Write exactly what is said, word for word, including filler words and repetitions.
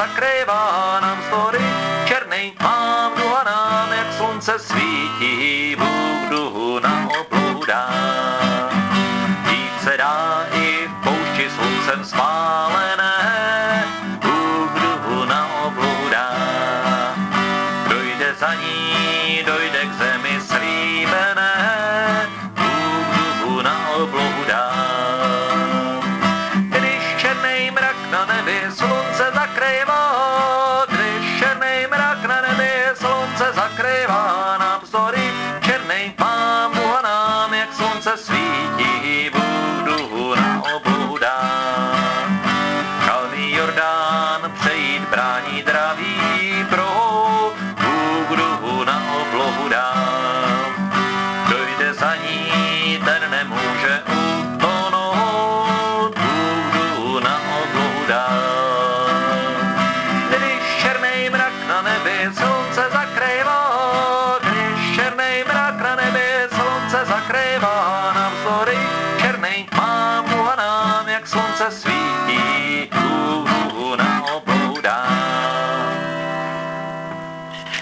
zakrývá nám story černej, mám duha nám, jak slunce svítí, Bůh duhu na oblohu dá. Jít se dá i v poušti sluncem spálené, Bůh duhu na oblohu dá. Dojde za ní, dojde k zemi slíbené, Bůh duhu na oblohu dá. Když černej mrak na nebi slunce zakrývá, když černej mrak na nebi slunce zakrývá, navzdory černej mám duha nám, jak slunce svítí, Bůh duhu na oblohu dá. Kalný Jordán přejít brání draví prohou, Bůh duhu na oblohu dá. Dojde za ní, ten nemůže utonout, Bůh duhu na oblohu dá. Když černej mrak na nebi slunce zakrývá, když černej mrak na nebi slunce zakrývá,